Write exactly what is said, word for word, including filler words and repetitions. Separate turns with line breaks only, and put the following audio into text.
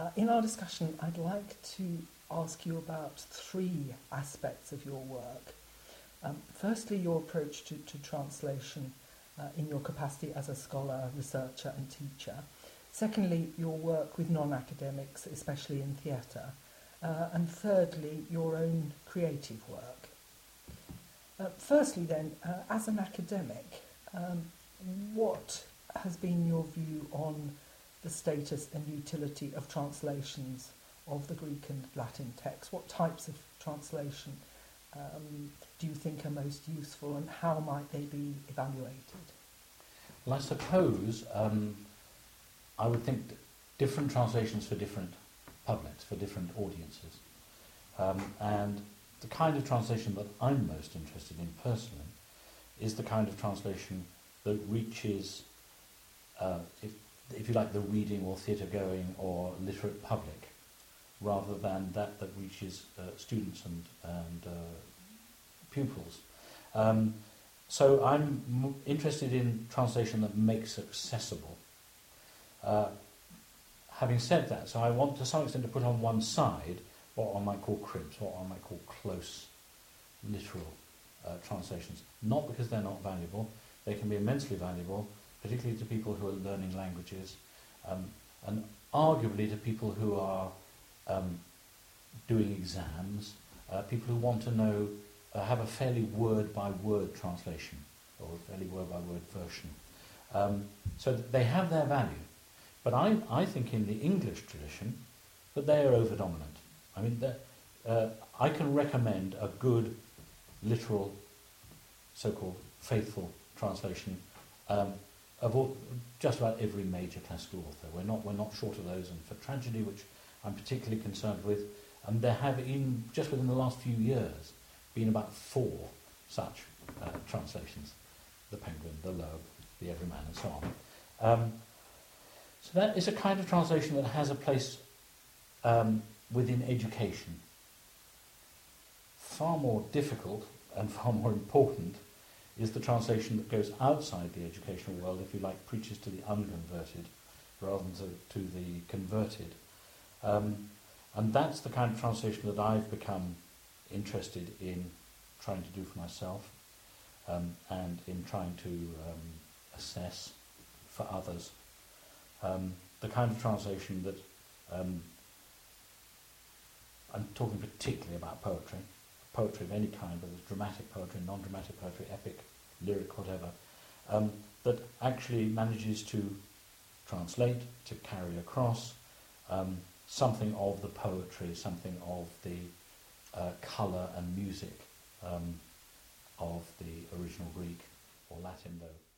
Uh, in our discussion, I'd like to ask you about three aspects of your work. Um, firstly, your approach to, to translation uh, in your capacity as a scholar, researcher and teacher. Secondly, your work with non-academics, especially in theatre. Uh, and thirdly, your own creative work. Uh, firstly then, uh, as an academic, um, what has been your view on the status and utility of translations of the Greek and Latin texts? What types of translation um, do you think are most useful, and how might they be evaluated?
Well, I suppose um, I would think that different translations for different publics, for different audiences. Um, and the kind of translation that I'm most interested in personally is the kind of translation that reaches, uh, if, if you like, the reading or theatre-going or literate public, rather than that that reaches uh, students and, and uh, pupils. Um, so I'm m- interested in translation that makes accessible. Uh, having said that, so I want to some extent to put on one side what one might call cribs, what one might call close literal uh, translations. Not because they're not valuable, they can be immensely valuable, particularly to people who are learning languages, um, and arguably to people who are um, doing exams, uh, people who want to know, uh, have a fairly word-by-word translation, or a fairly word-by-word version. Um, so that they have their value. But I, I think in the English tradition that they are over-dominant. I mean, uh, I can recommend a good, literal, so-called faithful translation um, of all, just about every major classical author. We're not, we're not short of those, and for tragedy, which I'm particularly concerned with, and there have, in just within the last few years, been about four such uh, translations: The Penguin, The Loeb, The Everyman, and so on. Um, so that is a kind of translation that has a place um, within education. Far more difficult and far more important is the translation that goes outside the educational world, if you like, preaches to the unconverted rather than to, to the converted. Um, and that's the kind of translation that I've become interested in trying to do for myself, um, and in trying to um, assess for others. Um, the kind of translation that um, I'm talking particularly about poetry, poetry of any kind, whether it's dramatic poetry, non-dramatic poetry, epic, lyric, whatever, um, that actually manages to translate, to carry across um, something of the poetry, something of the uh, colour and music um, of the original Greek or Latin, though